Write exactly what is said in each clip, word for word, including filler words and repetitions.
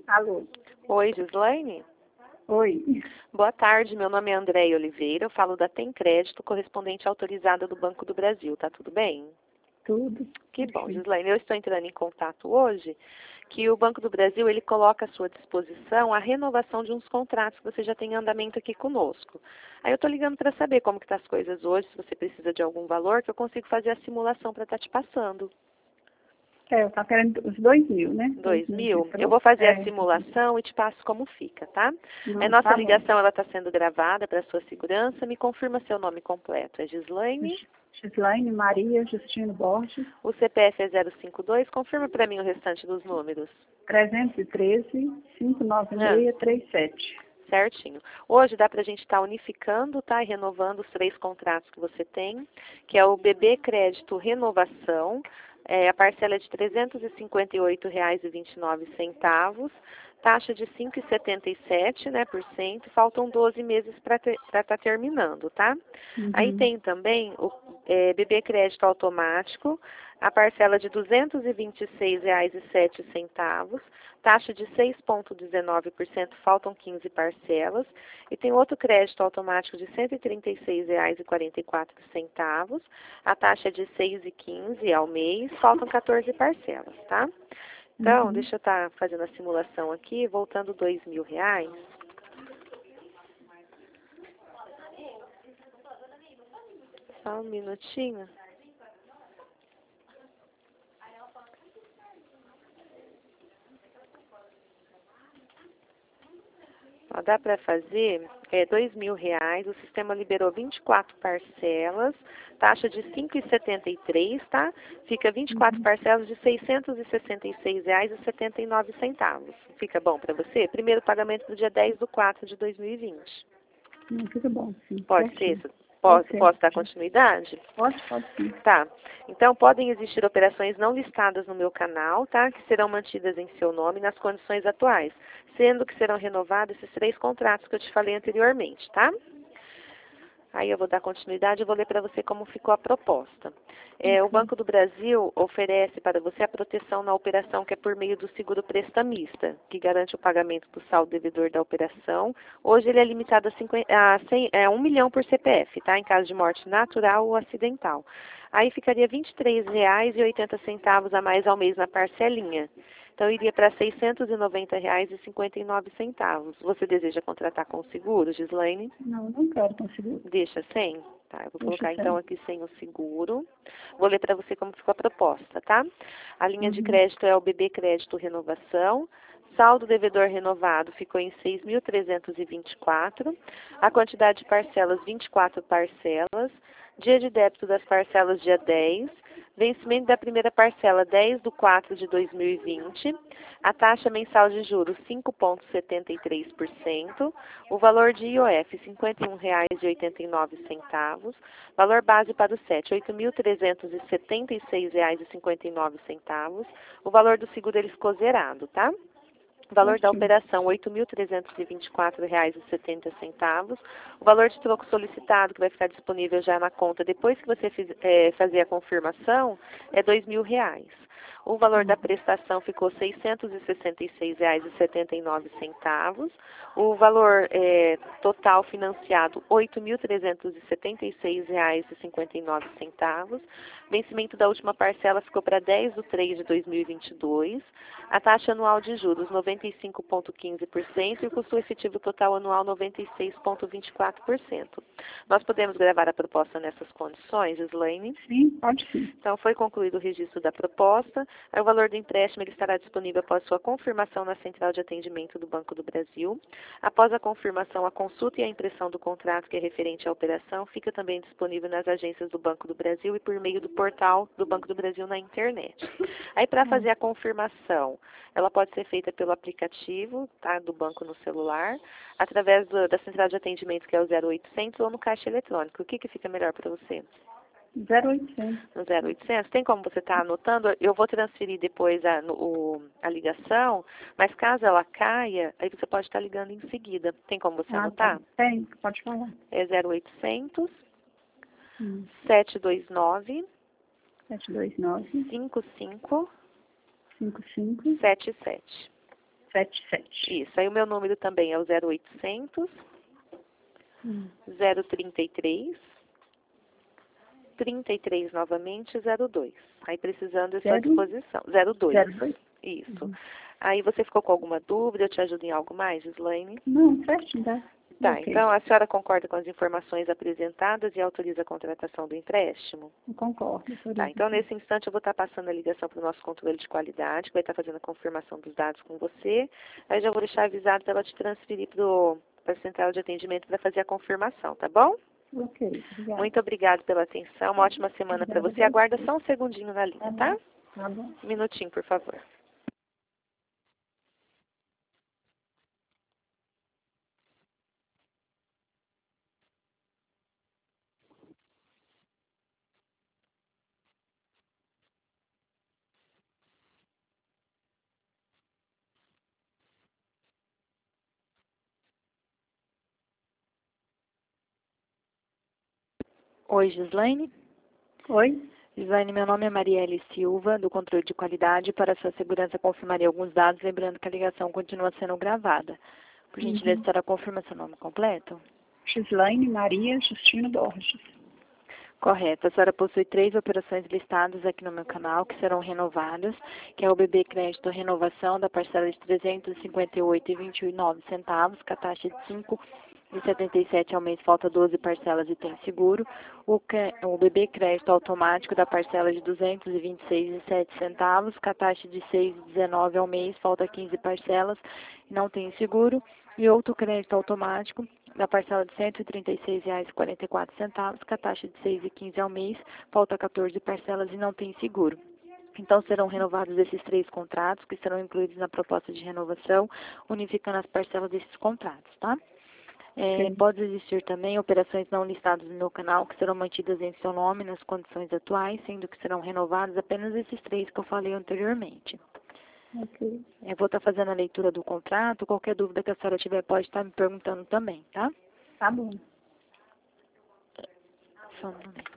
Alô? Oi, Gislaine? Oi. Boa tarde, meu nome é Andréia Oliveira, eu falo da Tem Crédito, correspondente autorizada do Banco do Brasil, tá tudo bem? Tudo. Que bom, Sim. Gislaine, eu estou entrando em contato hoje que o Banco do Brasil, ele coloca à sua disposição a renovação de uns contratos que você já tem em andamento aqui conosco. Aí eu estou ligando para saber como que tá as coisas hoje, se você precisa de algum valor, que eu consigo fazer a simulação para estar te passando. É, eu tava querendo os dois mil, né? Dois mil, você mil? Eu falou? vou fazer a É. simulação e te passo como fica, tá? A Não, nossa tá bom. ligação ela está sendo gravada para sua segurança. Me confirma seu nome completo. É Gislaine. Gislaine Maria Justino Borges, O C P F é zero cinco dois. Confirma para mim o restante dos números. trezentos e treze, cinco nove Ah, seis, três sete. certinho. Hoje dá para a gente estar unificando, tá? E renovando os três contratos que você tem, que é o B B Crédito Renovação. É, a parcela é de trezentos e cinquenta e oito reais e vinte e nove centavos, taxa de cinco vírgula setenta e sete, né, por cento, faltam doze meses para estar tá terminando, tá? Uhum. Aí tem também o é, B B Crédito Automático, a parcela de duzentos e vinte e seis reais e sete centavos, taxa de seis vírgula dezenove por cento, faltam quinze parcelas, e tem outro crédito automático de cento e trinta e seis reais e quarenta e quatro centavos, a taxa é de seis vírgula quinze ao mês, faltam quatorze parcelas, tá? Então, Uhum. deixa eu estar fazendo a simulação aqui, voltando dois mil reais. Só um minutinho. Ó, dá para fazer é, dois mil reais, o sistema liberou vinte e quatro parcelas, taxa de cinco vírgula setenta e três, tá? Fica vinte e quatro Uhum. parcelas de seiscentos e sessenta e seis reais e setenta e nove centavos. Fica bom para você? Primeiro pagamento do dia dez de quatro de dois mil e vinte. Não, tudo bom, sim. Pode ser? Certinho. Pode Posso, ser. posso dar continuidade? Pode, pode sim. Tá. Então, podem existir operações não listadas no meu canal, tá? Que serão mantidas em seu nome nas condições atuais, sendo que serão renovados esses três contratos que eu te falei anteriormente, tá? Aí eu vou dar continuidade e vou ler para você como ficou a proposta. É, o Ok. Banco do Brasil oferece para você a proteção na operação que é por meio do seguro prestamista, que garante o pagamento do saldo devedor da operação. Hoje ele é limitado a, cinquenta, a cem, é, um milhão por C P F, tá? Em caso de morte natural ou acidental. Aí ficaria vinte e três reais e oitenta centavos a mais ao mês na parcelinha. Então, iria para seiscentos e noventa reais e cinquenta e nove centavos. Você deseja contratar com o seguro, Gislaine? Não, não quero conseguir. Deixa sem? Tá, eu vou Deixa colocar então sem. aqui sem o seguro. Vou ler para você como ficou a proposta, tá? A linha de Uhum. crédito é o B B Crédito Renovação. Saldo devedor renovado ficou em seis mil trezentos e vinte e quatro. A quantidade de parcelas, vinte e quatro parcelas. Dia de débito das parcelas, dia dez. Vencimento da primeira parcela, dez de quatro de dois mil e vinte. A taxa mensal de juros, cinco vírgula setenta e três por cento. O valor de I O F, cinquenta e um reais e oitenta e nove centavos. Valor base para o S E T, oito mil trezentos e setenta e seis reais e cinquenta e nove centavos. O valor do seguro ele ficou zerado, tá? O valor da Certinho. operação, oito mil trezentos e vinte e quatro reais e setenta centavos. O valor de troco solicitado, que vai ficar disponível já na conta depois que você fiz, é, fazer a confirmação, é dois mil reais. O valor da Uhum. prestação ficou seiscentos e sessenta e seis reais e setenta e nove centavos. O valor é, total financiado, oito mil trezentos e setenta e seis reais e cinquenta e nove centavos. Vencimento da última parcela ficou para dez de três de dois mil e vinte e dois. A taxa anual de juros, noventa e cinco vírgula quinze por cento, e o custo efetivo total anual, noventa e seis vírgula vinte e quatro por cento. Nós podemos gravar a proposta nessas condições, Gislaine? Sim, pode sim. Então, foi concluído o registro da proposta. Aí, o valor do empréstimo ele estará disponível após sua confirmação na Central de Atendimento do Banco do Brasil. Após a confirmação, a consulta e a impressão do contrato que é referente à operação fica também disponível nas agências do Banco do Brasil e por meio do portal do Banco do Brasil na internet. Aí, para fazer a confirmação, ela pode ser feita pelo aplicativo, tá, do banco no celular, através do, da Central de Atendimento, que é o zero oitocentos, ou no caixa eletrônico. O que, que fica melhor para você? zero oitocentos. No zero oitocentos, tem como você estar anotando? Eu vou transferir depois a, no, o, a ligação, mas caso ela caia, aí você pode estar ligando em seguida. Tem como você Ah, tá. anotar? Tem, pode falar. É zero oitocentos, Hum. sete dois nove, sete dois nove, cinco cinco cinco cinco, sete sete. sete sete. Isso. Aí o meu número também é o zero oitocentos, Hum. zero trinta e três, trinta e três novamente, zero dois. Aí precisando, eu estou à Zero? disposição. zero dois. zero dois? Isso. Uhum. Aí você ficou com alguma dúvida? Eu te ajudo em algo mais, Gislaine? Não, certinho, tá? Tá, Ok. então a senhora concorda com as informações apresentadas e autoriza a contratação do empréstimo? Eu concordo. Tá, autorizo, então sim. nesse instante eu vou estar passando a ligação para o nosso controle de qualidade, que vai estar fazendo a confirmação dos dados com você. Aí já vou deixar avisado para ela te transferir para a central de atendimento para fazer a confirmação, tá bom? Ok, obrigada. Muito obrigada pela atenção, uma ótima semana para Obrigada você. a Aguarda você. só um segundinho na linha, tá? Tá bom. Um minutinho, por favor. Oi, Gislaine. Oi? Gislaine, meu nome é Marielle Silva, do controle de qualidade. Para sua segurança, confirmarei alguns dados, lembrando que a ligação continua sendo gravada. Por gentileza, Uhum. a senhora confirma seu nome completo? Gislaine Maria Justino Borges. Correto. A senhora possui três operações listadas aqui no meu canal, que serão renovadas, que é o B B Crédito Renovação da parcela de trezentos e cinquenta e oito reais e vinte e nove centavos, com a taxa de cinco reais e setenta e sete centavos ao mês, falta doze parcelas e tem seguro. O, o B B Crédito Automático da parcela de duzentos e vinte e seis reais e sete centavos, com a taxa de seis reais e dezenove centavos ao mês, falta quinze parcelas e não tem seguro. E outro crédito automático da parcela de cento e trinta e seis reais e quarenta e quatro centavos, com a taxa de seis reais e quinze centavos ao mês, falta quatorze parcelas e não tem seguro. Então, serão renovados esses três contratos, que serão incluídos na proposta de renovação, unificando as parcelas desses contratos, tá? É, Ok. pode existir também operações não listadas no meu canal, que serão mantidas em seu nome nas condições atuais, sendo que serão renovados apenas esses três que eu falei anteriormente. Ok. Eu vou estar fazendo a leitura do contrato, qualquer dúvida que a senhora tiver pode estar me perguntando também, tá? Tá bom. Só um momento.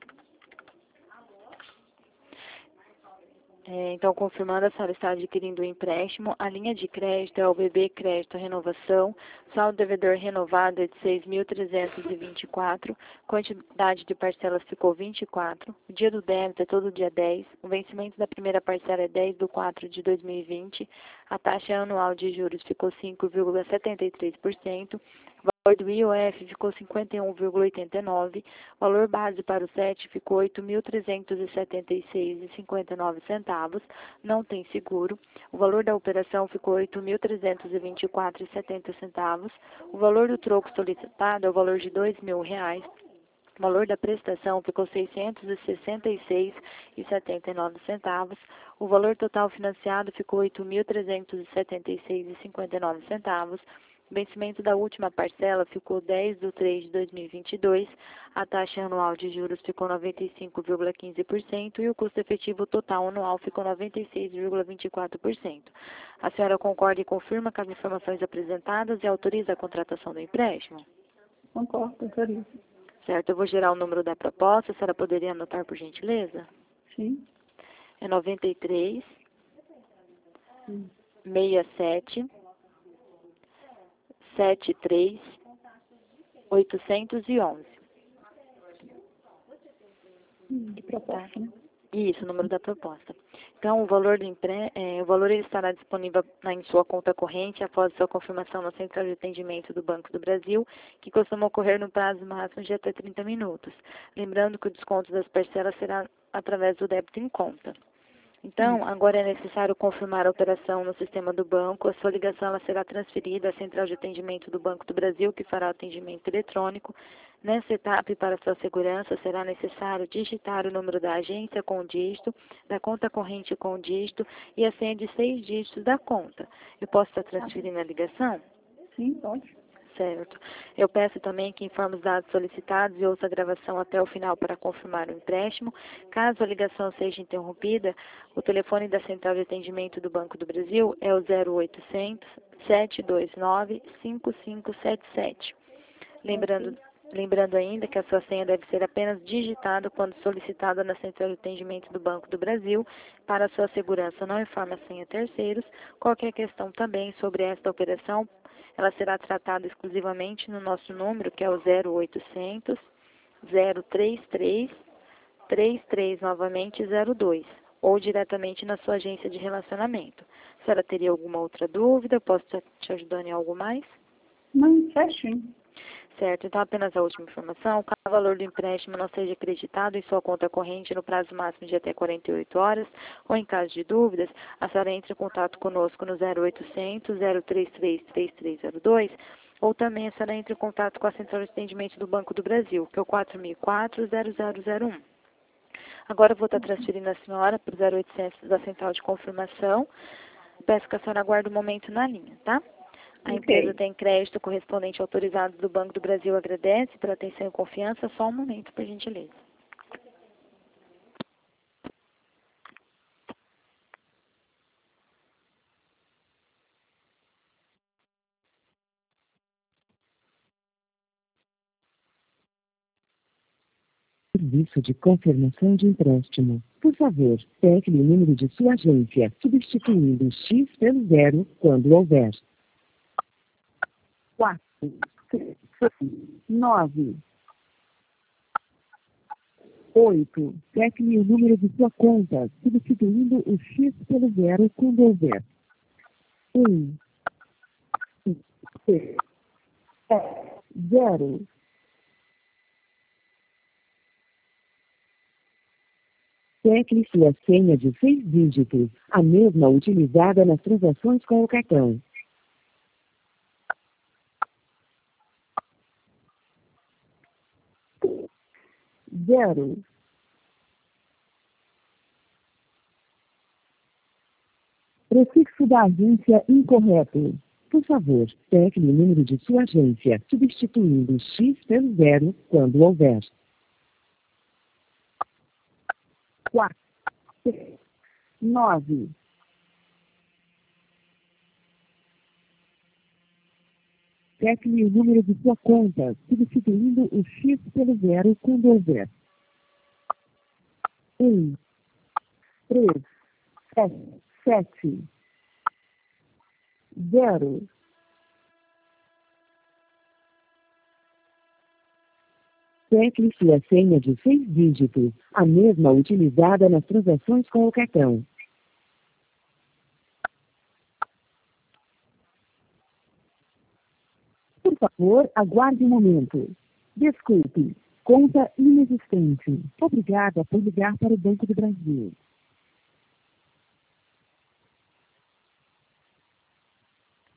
É, então, confirmando, a senhora está adquirindo o empréstimo. A linha de crédito é o B B Crédito Renovação. Saldo devedor renovado é de seis mil trezentos e vinte e quatro. Quantidade de parcelas ficou vinte e quatro. O dia do débito é todo dia dez. O vencimento da primeira parcela é dez de quatro de dois mil e vinte. A taxa anual de juros ficou cinco vírgula setenta e três por cento. O valor do I O F ficou cinquenta e um vírgula oitenta e nove, o valor base para o S E T ficou oito mil trezentos e setenta e seis reais e cinquenta e nove centavos, não tem seguro. O valor da operação ficou oito mil trezentos e vinte e quatro reais e setenta centavos. O valor do troco solicitado é o valor de dois mil reais. O valor da prestação ficou seiscentos e sessenta e seis reais e setenta e nove centavos. O valor total financiado ficou oito mil trezentos e setenta e seis reais e cinquenta e nove centavos. O vencimento da última parcela ficou dez de três de dois mil e vinte e dois, a taxa anual de juros ficou noventa e cinco vírgula quinze por cento e o custo efetivo total anual ficou noventa e seis vírgula vinte e quatro por cento. A senhora concorda e confirma com as informações apresentadas e autoriza a contratação do empréstimo? Concordo, autorizo. Certo, eu vou gerar o número da proposta, a senhora poderia anotar por gentileza? Sim. É noventa e três, Hum. sessenta e sete, setenta e três, oitocentos e onze. Hum, De proposta, né? Isso, o número da proposta. Então, o valor do empre... é, o valor ele estará disponível na, em sua conta corrente após sua confirmação na Central de Atendimento do Banco do Brasil, que costuma ocorrer no prazo máximo de até trinta minutos. Lembrando que o desconto das parcelas será através do débito em conta. Então, agora é necessário confirmar a operação no sistema do banco. A sua ligação ela será transferida à Central de Atendimento do Banco do Brasil, que fará o atendimento eletrônico. Nessa etapa, e para sua segurança, será necessário digitar o número da agência com o dígito, da conta corrente com o dígito e a senha de seis dígitos da conta. Eu posso estar transferindo a ligação? Sim, pode. Certo. Eu peço também que informe os dados solicitados e ouça a gravação até o final para confirmar o empréstimo. Caso a ligação seja interrompida, o telefone da Central de Atendimento do Banco do Brasil é o zero oitocentos, sete dois nove, cinco cinco sete sete. Lembrando, Lembrando ainda que a sua senha deve ser apenas digitada quando solicitada na central de atendimento do Banco do Brasil. Para sua segurança, não informe a senha a terceiros. Qualquer questão também sobre esta operação, ela será tratada exclusivamente no nosso número, que é o zero oitocentos, zero trinta e três, trinta e três novamente zero dois, ou diretamente na sua agência de relacionamento. A senhora teria alguma outra dúvida? Posso te te ajudar em algo mais? Não, certinho. Certo, então apenas a última informação, caso o valor do empréstimo não seja acreditado em sua conta corrente no prazo máximo de até quarenta e oito horas, ou em caso de dúvidas, a senhora entre em contato conosco no zero oitocentos, zero trinta e três, trinta e três zero dois, ou também a senhora entre em contato com a central de atendimento do Banco do Brasil, que é o quatro mil e quatro, zero zero zero um. Agora eu vou estar transferindo a senhora para o zero oitocentos da central de confirmação. Peço que a senhora aguarde um momento na linha, tá? A Ok. empresa tem crédito correspondente autorizado do Banco do Brasil, agradece pela atenção e confiança. Só um momento, por gentileza. Serviço de confirmação de empréstimo. Por favor, pegue o número de sua agência, substituindo o X pelo zero quando houver. Quatro, três, nove, oito. Pegue o número de sua conta, substituindo o X pelo zero quando houver. um, seis, zero. Tecle sua senha de seis dígitos, a mesma utilizada nas transações com o cartão. Zero. Prefixo da agência incorreto. Por favor, tecle o número de sua agência, substituindo o X pelo zero quando houver. quatro, três, nove, Tecle o número de sua conta, substituindo o X pelo zero quando houver. um, três, sete, sete. Zero. Tecle sua senha de seis dígitos, a mesma utilizada nas transações com o cartão. Por favor, aguarde um momento. Desculpe, conta inexistente. Obrigada por ligar para o Banco do Brasil.